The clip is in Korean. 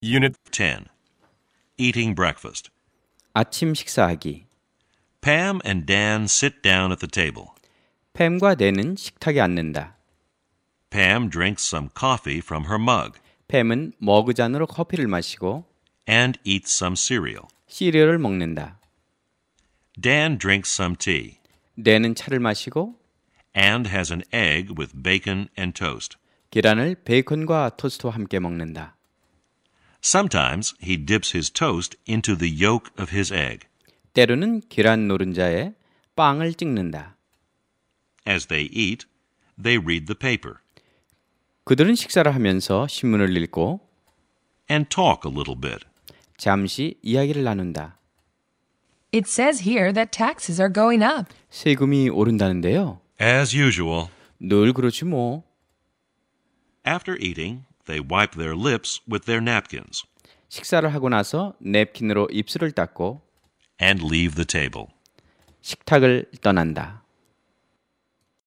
Unit 10. Eating breakfast. 아침 식사하기. Pam and Dan sit down at the table. 팸과 댄은 식탁에 앉는다. Pam drinks some coffee from her mug 팸은 머그잔으로 커피를 마시고 and eats some cereal. 시리얼을 먹는다. Dan drinks some tea 댄은 차를 마시고 and has an egg with bacon and toast. 계란을 베이컨과 토스트와 함께 먹는다. Sometimes he dips his toast into the yolk of his egg. 때로는 계란 노른자에 빵을 찍는다. As they eat, they read the paper 그들은 식사를 하면서 신문을 읽고 and talk a little bit. 잠시 이야기를 나눈다. It says here that taxes are going up. 세금이 오른다는데요. As usual. 늘 그렇지 뭐. After eating, they wipe their lips with their napkins 식사를 하고 나서 냅킨으로 입술을 닦고 and leave the table. 식탁을 떠난다.